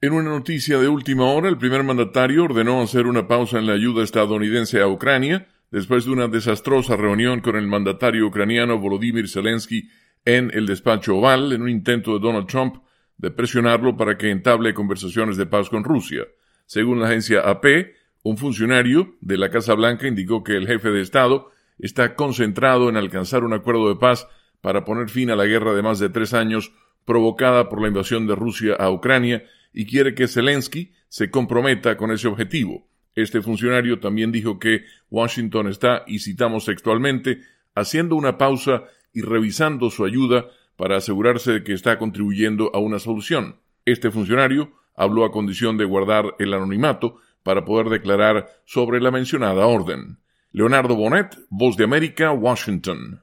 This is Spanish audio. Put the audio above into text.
En una noticia de última hora, el primer mandatario ordenó hacer una pausa en la ayuda estadounidense a Ucrania después de una desastrosa reunión con el mandatario ucraniano Volodymyr Zelensky en el despacho Oval, en un intento de Donald Trump de presionarlo para que entable conversaciones de paz con Rusia. Según la agencia AP, un funcionario de la Casa Blanca indicó que el jefe de Estado está concentrado en alcanzar un acuerdo de paz para poner fin a la guerra de más de 3 años provocada por la invasión de Rusia a Ucrania y quiere que Zelensky se comprometa con ese objetivo. Este funcionario también dijo que Washington está, y citamos textualmente, haciendo una pausa y revisando su ayuda para asegurarse de que está contribuyendo a una solución. Este funcionario habló a condición de guardar el anonimato para poder declarar sobre la mencionada orden. Leonardo Bonet, Voz de América, Washington.